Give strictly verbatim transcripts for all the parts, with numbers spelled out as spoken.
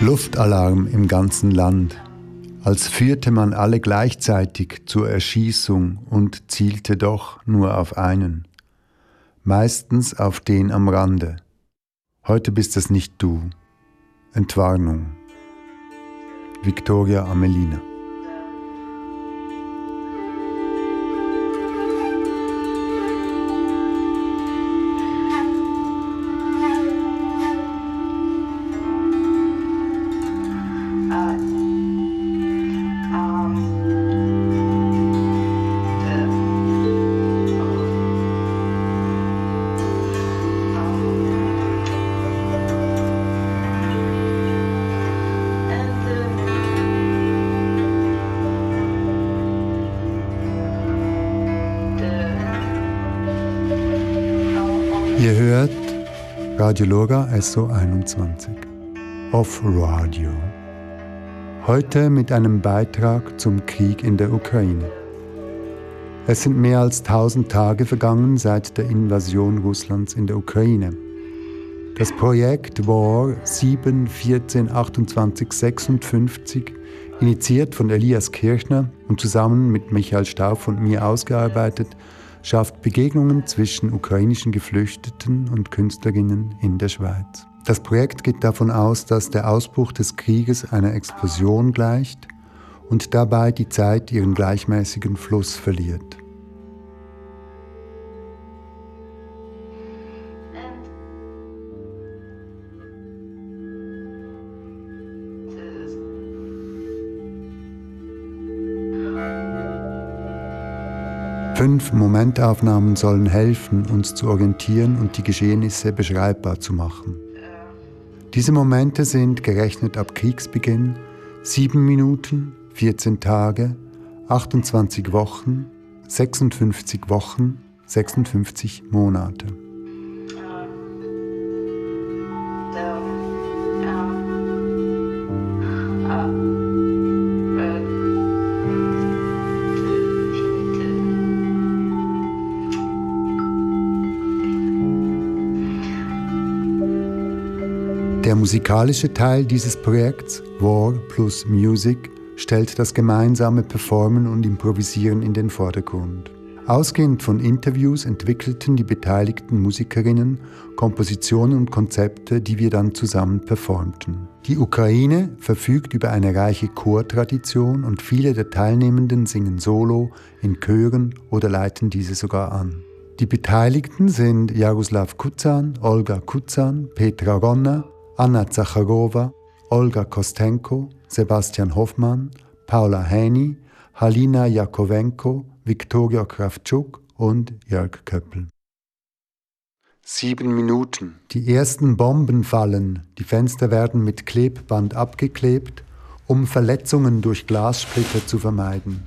Luftalarm im ganzen Land, als führte man alle gleichzeitig zur Erschießung und zielte doch nur auf einen, meistens auf den am Rande. Heute bist es nicht du. Entwarnung. Victoria Amelina. Ihr hört Radio Lora S O einundzwanzig, Off-Radio. Heute mit einem Beitrag zum Krieg in der Ukraine. Es sind mehr als tausend Tage vergangen seit der Invasion Russlands in der Ukraine. Das Projekt War sieben vierzehn achtundzwanzig sechsundfünfzig, initiiert von Elias Kirchner und zusammen mit Michael Stauf und mir ausgearbeitet, schafft Begegnungen zwischen ukrainischen Geflüchteten und Künstlerinnen in der Schweiz. Das Projekt geht davon aus, dass der Ausbruch des Krieges einer Explosion gleicht und dabei die Zeit ihren gleichmäßigen Fluss verliert. Fünf Momentaufnahmen sollen helfen, uns zu orientieren und die Geschehnisse beschreibbar zu machen. Diese Momente sind, gerechnet ab Kriegsbeginn, sieben Minuten, vierzehn Tage, achtundzwanzig Wochen, sechsundfünfzig Wochen, sechsundfünfzig Monate. Der musikalische Teil dieses Projekts, War plus Music, stellt das gemeinsame Performen und Improvisieren in den Vordergrund. Ausgehend von Interviews entwickelten die beteiligten Musikerinnen Kompositionen und Konzepte, die wir dann zusammen performten. Die Ukraine verfügt über eine reiche Chortradition und viele der Teilnehmenden singen solo, in Chören oder leiten diese sogar an. Die Beteiligten sind Jaroslav Kuzan, Olga Kuzan, Petra Ronner, Anna Zacharowa, Olga Kostenko, Sebastian Hoffmann, Paula Häni, Halina Jakowenko, Viktoria Kravtschuk und Jörg Köppel. Sieben Minuten. Die ersten Bomben fallen, die Fenster werden mit Klebband abgeklebt, um Verletzungen durch Glassplitter zu vermeiden.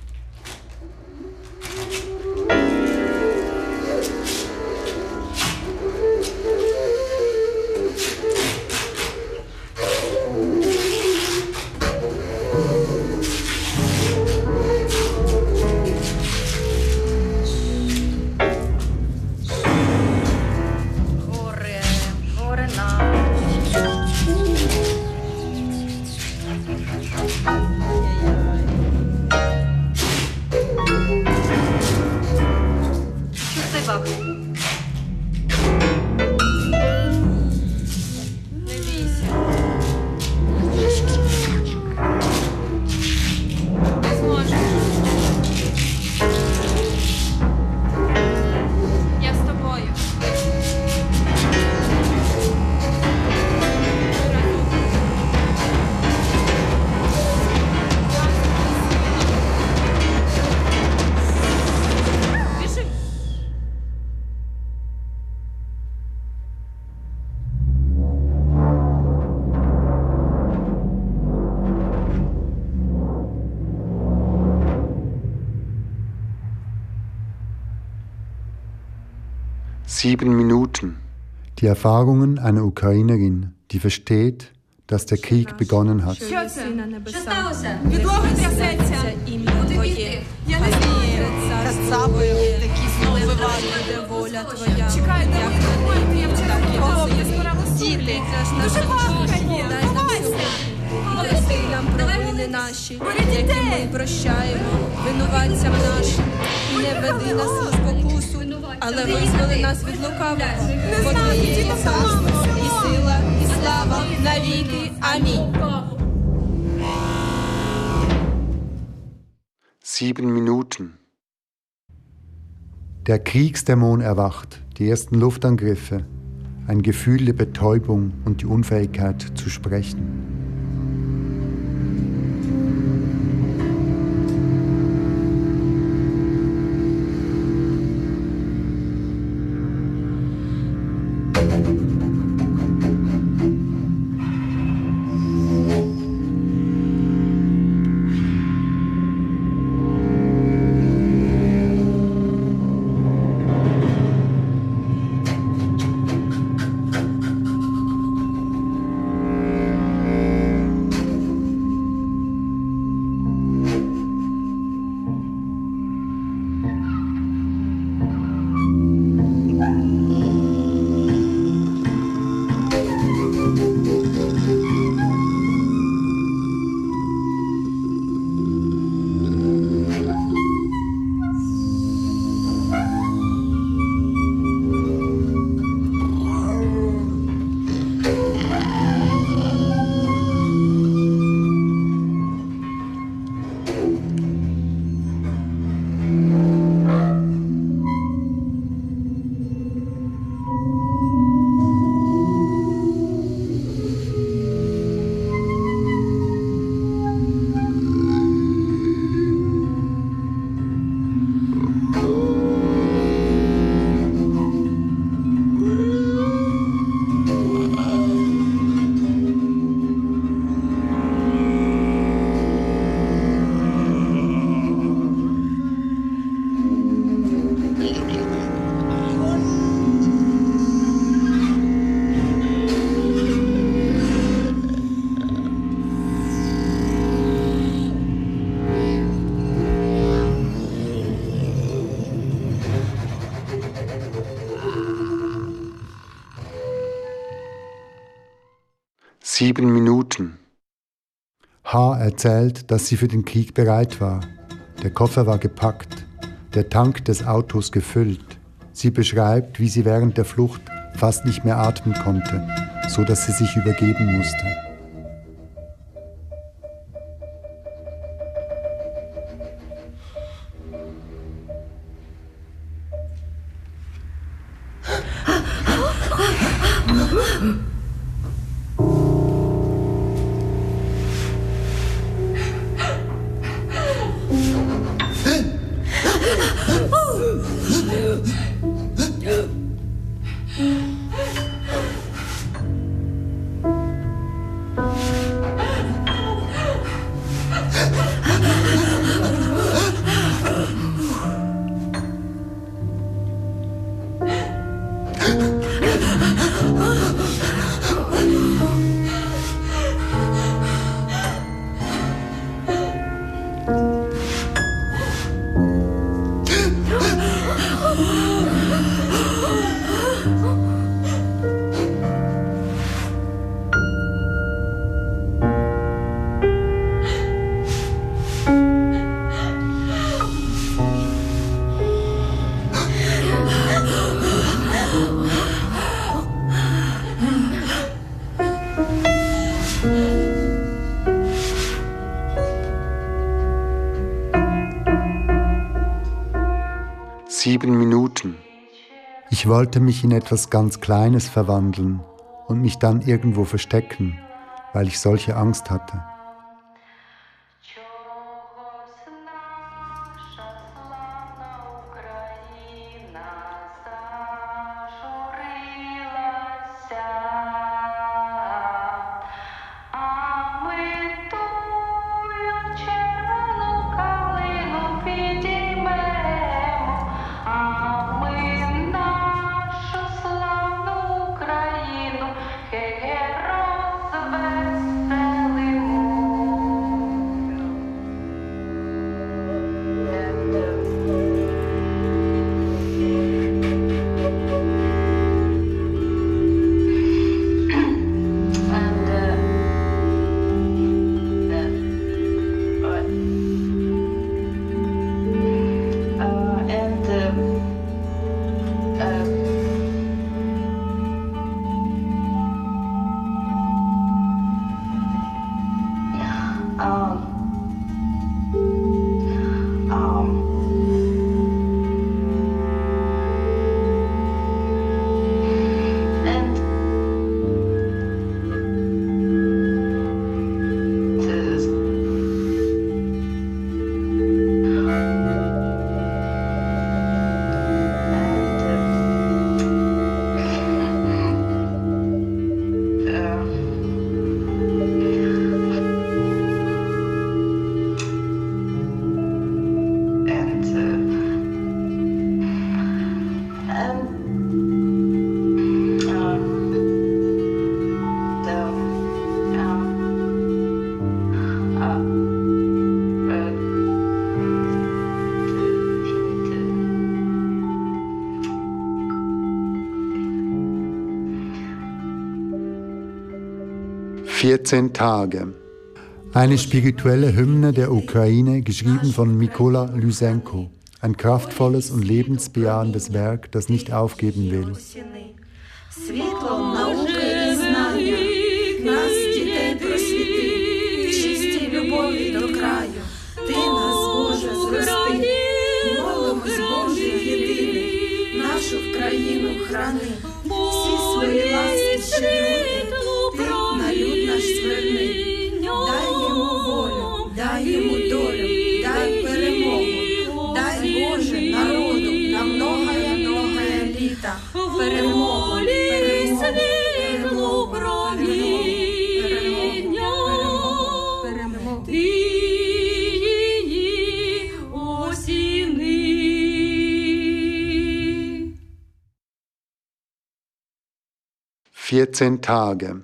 Sieben Minuten. Die Erfahrungen einer Ukrainerin, die versteht, dass der Krieg begonnen hat. нам провини наші, які ми прощаємо винуватцям нашим. І не веди нас у спокусу, але визволи нас від лукавого. Бо Твоє є царство, і сила, і слава навіки. Амінь. Sieben Minuten. Der Kriegsdämon erwacht, die ersten Luftangriffe, ein Gefühl der Betäubung und die Unfähigkeit zu sprechen. Sieben Minuten. H. erzählt, dass sie für den Krieg bereit war. Der Koffer war gepackt, der Tank des Autos gefüllt. Sie beschreibt, wie sie während der Flucht fast nicht mehr atmen konnte, so dass sie sich übergeben musste. Sieben Minuten. Ich wollte mich in etwas ganz Kleines verwandeln und mich dann irgendwo verstecken, weil ich solche Angst hatte. vierzehn Tage. Eine spirituelle Hymne der Ukraine, geschrieben von Mykola Lysenko. Ein kraftvolles und lebensbejahendes Werk, das nicht aufgeben will. Світлом науки і знання нас, дітей, просвіти, в чистій любові до краю. Ти нас, Боже, зрости, молимось, Боже єдиний, нашу в країну храни, всі свої ласки щедрути, ти на люд наш зверни. Дай йому волю, дай йому долю, дай перемогу, дай, Боже, народу на многое-многое літа, перемогу. Світло проміння, ти її осіни. vierzehn Tage.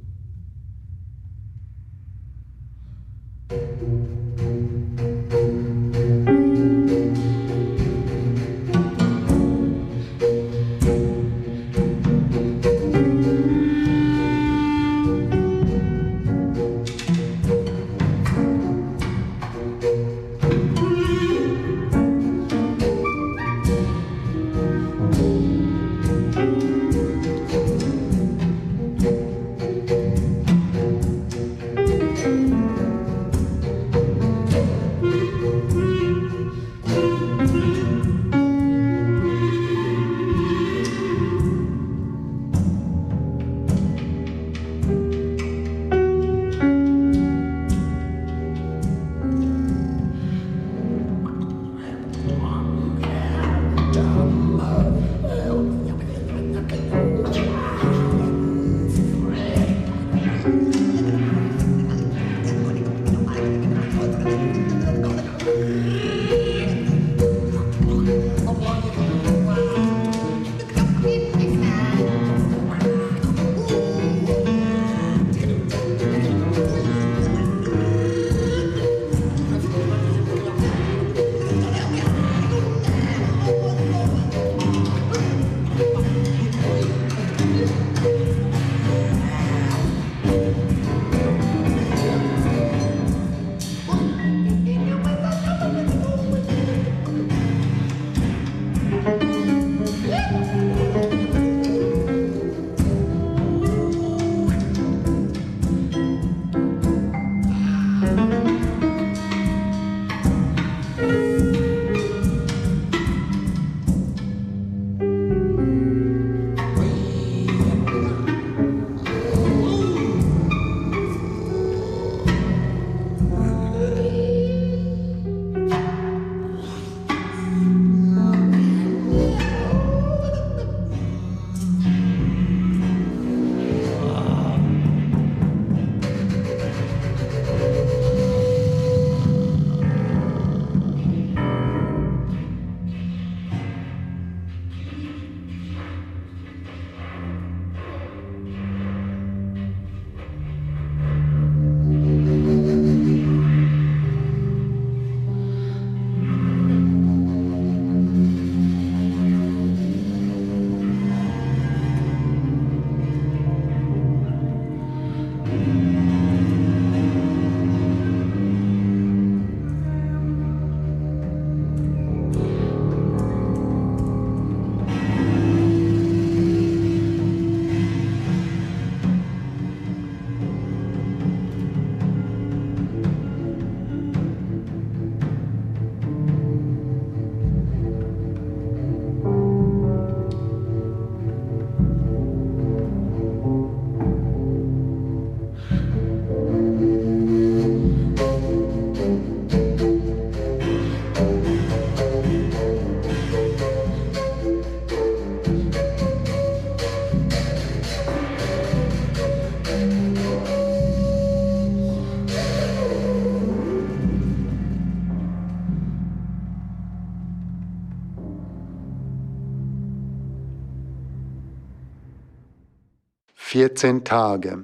vierzehn Tage.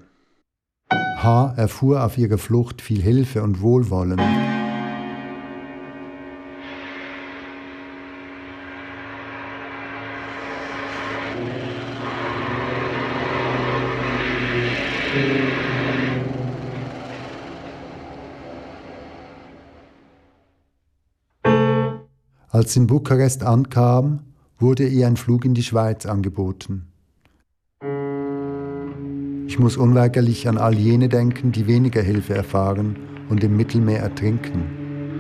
H. erfuhr auf ihrer Flucht viel Hilfe und Wohlwollen. Als sie in Bukarest ankam, wurde ihr ein Flug in die Schweiz angeboten. Ich muss unweigerlich an all jene denken, die weniger Hilfe erfahren und im Mittelmeer ertrinken.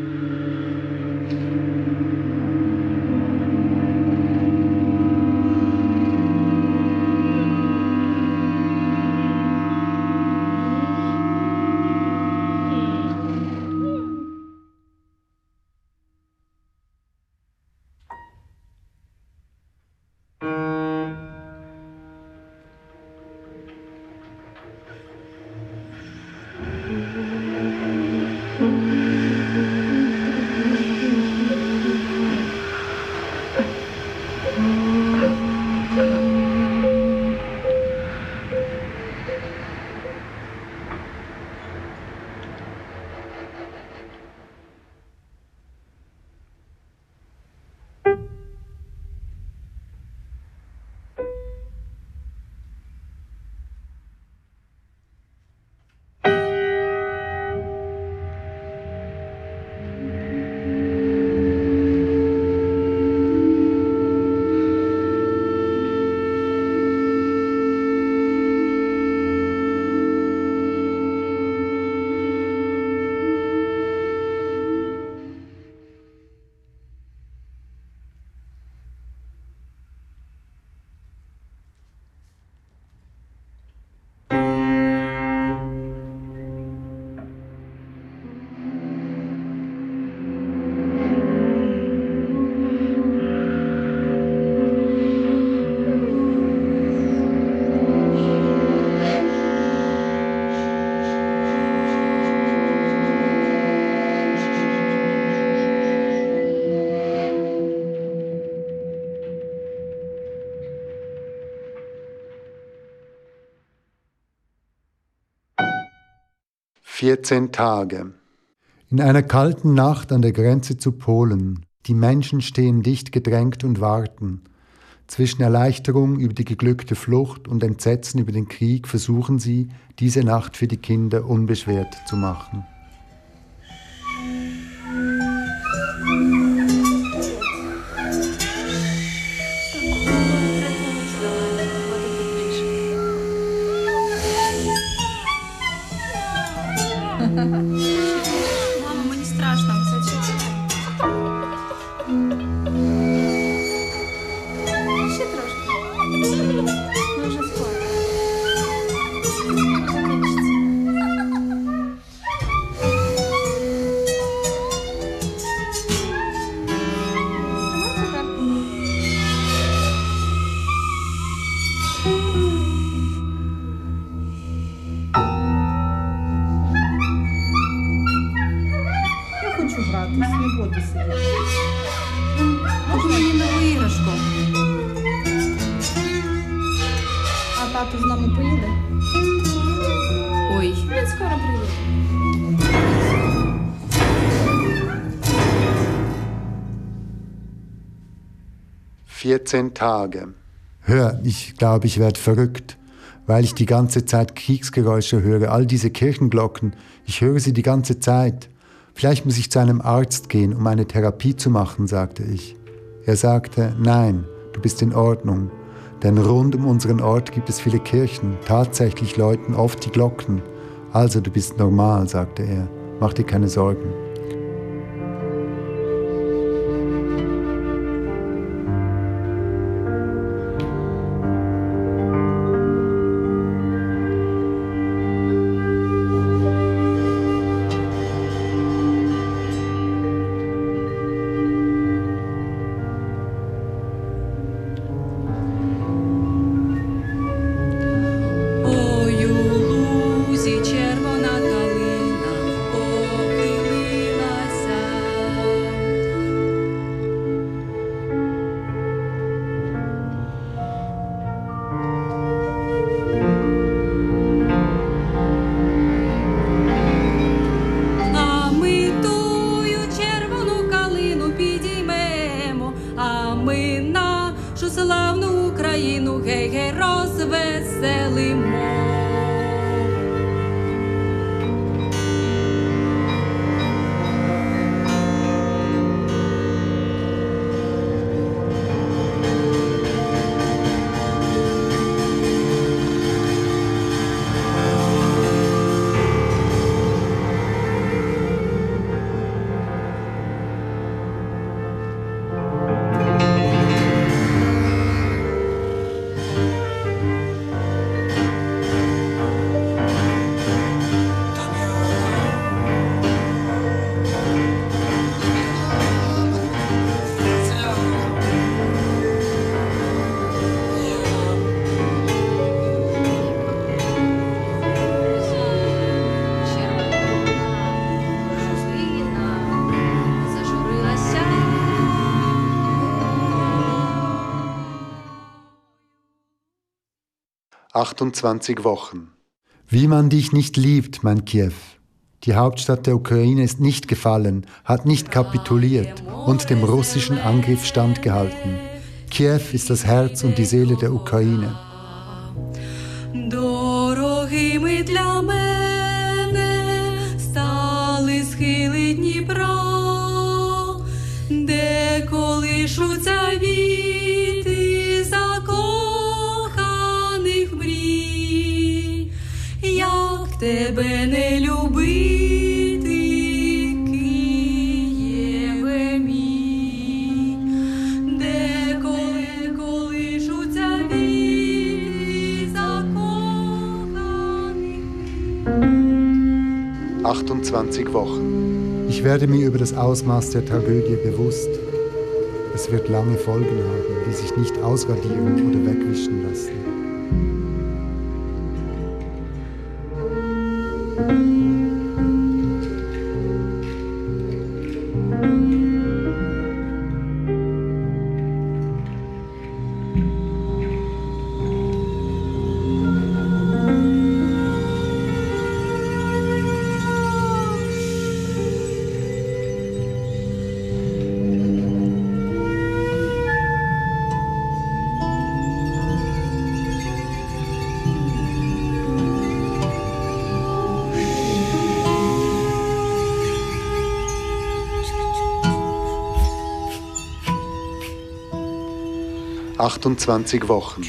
vierzehn Tage. In einer kalten Nacht an der Grenze zu Polen. Die Menschen stehen dicht gedrängt und warten. Zwischen Erleichterung über die geglückte Flucht und Entsetzen über den Krieg versuchen sie, diese Nacht für die Kinder unbeschwert zu machen. Мама, мені страшно. Ще трошки. Ми вже скоро. Не буду сидіти. Можна мені нову іграшку? А тато з нами поїде? Ой. Він скоро приїде. vierzehn Tage. Hör, ich glaube, ich werde verrückt, weil ich die ganze Zeit Kriegsgeräusche höre, all diese Kirchenglocken. Ich höre sie die ganze Zeit. Vielleicht muss ich zu einem Arzt gehen, um eine Therapie zu machen, sagte ich. Er sagte, nein, du bist in Ordnung, denn rund um unseren Ort gibt es viele Kirchen, tatsächlich läuten oft die Glocken. Also du bist normal, sagte er, mach dir keine Sorgen. achtundzwanzig Wochen. Wie man dich nicht liebt, mein Kiew. Die Hauptstadt der Ukraine ist nicht gefallen, hat nicht kapituliert und dem russischen Angriff standgehalten. Kiew ist das Herz und die Seele der Ukraine. Дорогими для мене стали схили Дніпра, де колишуться віти закоханих мрій. Як тебе не любити, Києве мій, де коли колишуться віти закоханих мрій. achtundzwanzig Wochen. Ich werde mir über das Ausmaß der Tragödie bewusst. Es wird lange Folgen haben, die sich nicht ausradieren oder wegwischen lassen. achtundzwanzig Wochen.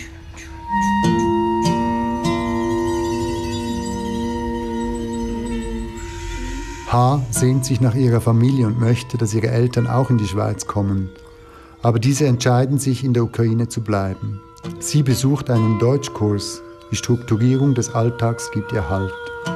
H. sehnt sich nach ihrer Familie und möchte, dass ihre Eltern auch in die Schweiz kommen. Aber diese entscheiden sich, in der Ukraine zu bleiben. Sie besucht einen Deutschkurs. Die Strukturierung des Alltags gibt ihr Halt.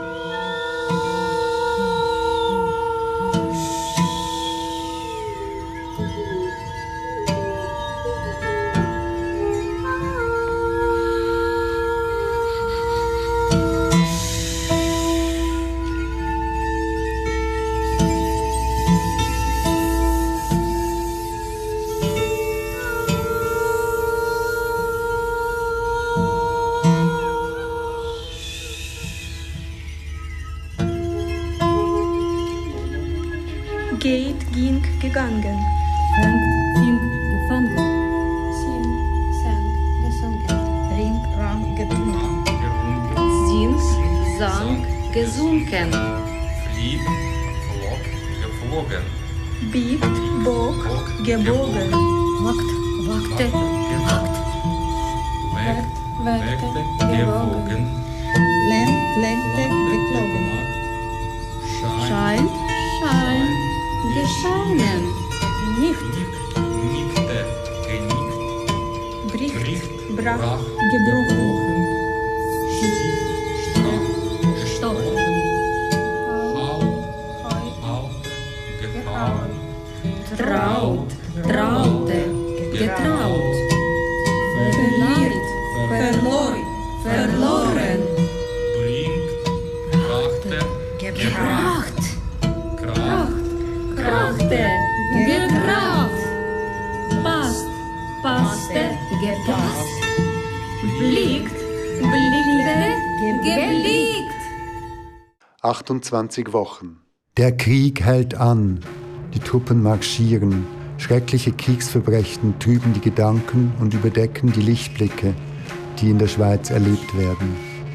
Geht, ging, gegangen. Fängt, fing, gefangen. Sing, sang, gesungen. Ring, rang, getrunken. Sing, sang, gesunken. Flieg, flog, geflogen. Biegt, bog, gebogen. Wagt, wagte, gewagt. Weckt, Weckte, weckte, gewogen. gewogen. Lenkt, lenkte, geklogen. Scheint, Scheint, schein, gescheinen. Nicht, nickte, genickt. Bricht, Bricht, brach, brach, gebrochen. Stich, stach, gestochen. Hau, hau, gehauen. Traut, traute, getraut. Verliert, verloren, verloren. Bringt, brachte, Gebracht, Kraft, krachte, gekracht. Passt, passte, gepasst. Blickt, blickte, geblickt. achtundzwanzig Wochen. Der Krieg hält an. Die Truppen marschieren. Schreckliche Kriegsverbrechen trüben die Gedanken und überdecken die Lichtblicke, die in der Schweiz erlebt werden.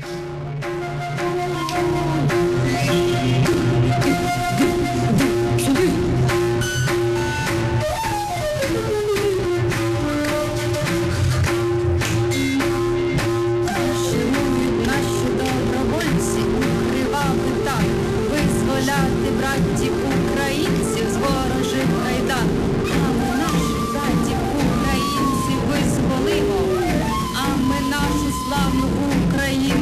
Наші добровольці укривали так, визволяти братів українців з ворожих кайдан. А ми наших братів українців визволимо, а ми нашу славну Україну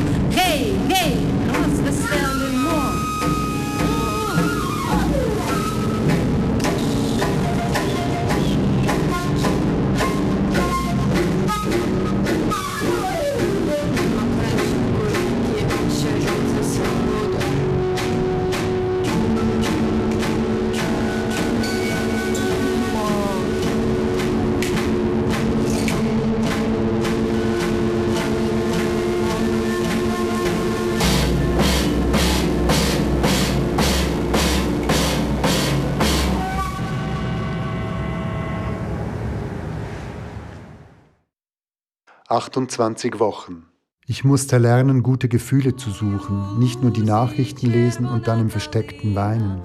achtundzwanzig Wochen. Ich musste lernen, gute Gefühle zu suchen, nicht nur die Nachrichten lesen und dann im Versteckten weinen.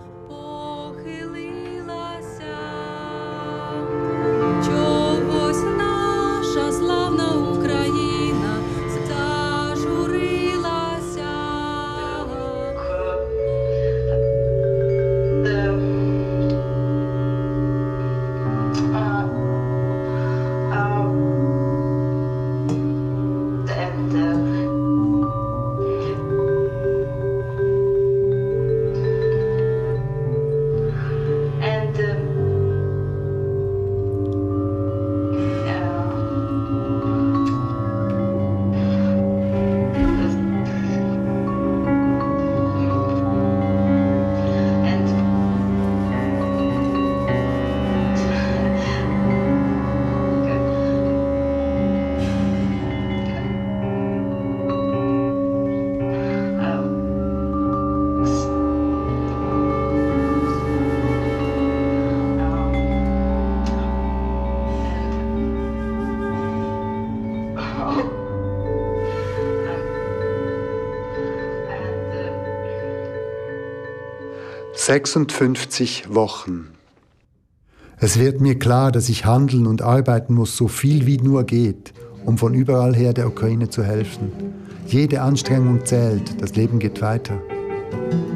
sechsundfünfzig Wochen. Es wird mir klar, dass ich handeln und arbeiten muss, so viel wie nur geht, um von überall her der Ukraine zu helfen. Jede Anstrengung zählt, das Leben geht weiter.